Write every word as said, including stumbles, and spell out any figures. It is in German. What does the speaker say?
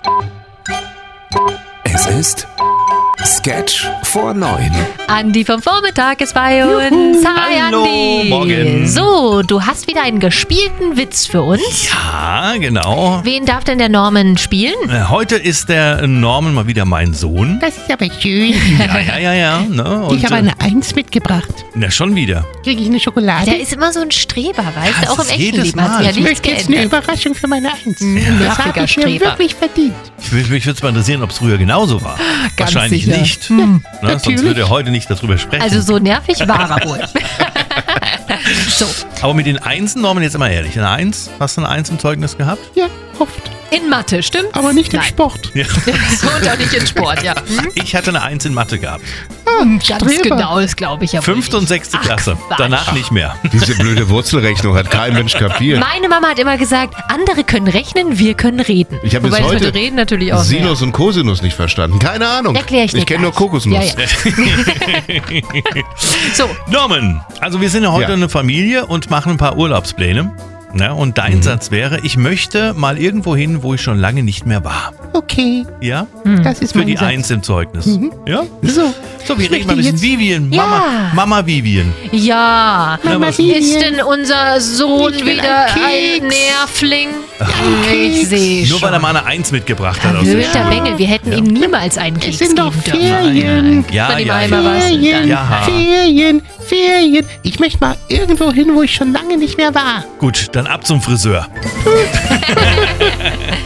Es ist Sketch vor neun. Andi vom Vormittag ist bei uns. Hi, Hallo, Andi. morgen. So, du hast wieder einen gespielten Witz für uns. Ja, genau. Wen darf denn der Norman spielen? Äh, Heute ist der Norman mal wieder mein Sohn. Das ist aber schön. Ja, ja, ja, ja. Ne? Und, Ich habe eine Eins mitgebracht. äh, na, schon wieder. Kriege ich eine Schokolade? Der ist immer so ein Streber, weißt Das du? Auch im ist echten jedes Leben hat sich Mal. ja ich nichts möchte jetzt eine geändert. Überraschung für meine Eins. nerviger Das habe ich mir Streber. wirklich verdient. Ich, mich mich würde es mal interessieren, ob es früher genauso war. Ganz Wahrscheinlich sicher. nicht. Hm. Ne? Sonst natürlich. würde er heute nicht darüber sprechen. Also so nervig war er wohl. So, Aber mit den Einsen, Norman, jetzt immer ehrlich. Eine Eins? Hast du eine Eins im Zeugnis gehabt? Ja, oft. in Mathe, stimmt? Aber nicht im Nein. Sport. Ja. Und auch nicht in Sport, ja. Hm? Ich hatte eine Eins in Mathe gehabt. Ganz Streber. genau, das glaube ich ja wohl Fünfte und nicht. sechste Ach, Klasse. Quatsch. Danach nicht mehr. Diese blöde Wurzelrechnung hat kein Mensch kapiert. Meine Mama hat immer gesagt, andere können rechnen, wir können reden. Ich habe bis Wobei das mit heute dem Reden natürlich auch Sinus und Cosinus nicht verstanden. Keine Ahnung. Erklär ich dir Ich kenne nur gleich. Kokosnuss. Ja, ja. So, Norman, also wir sind ja heute Ja. eine Familie und machen ein paar Urlaubspläne. Ja, und dein Satz wäre, ich möchte mal irgendwo hin, wo ich schon lange nicht mehr war. Okay, Ja? das ist Für mein die Satz. Eins im Zeugnis. Ja? So, So, wir Ich reden mal ein möchte bisschen. jetzt- Vivian, Ja. Mama, Mama Vivian. ja. Mama was- Vivian. Ist denn unser Sohn Ich will wieder einen ein Keks. Nervling? Keks. Ich sehe Nur weil er schon. mal eine Eins mitgebracht hat aus der Wilder Schule. Bengel, wir hätten ihm niemals einen Es Keks sind doch geben dürfen. Ferien. Ja, Von ihm ja, einmal ja. was. Ferien, Ja. Ferien, Ferien. Ich möchte mal irgendwo hin, wo ich schon lange nicht mehr war. Gut, dann ab zum Friseur.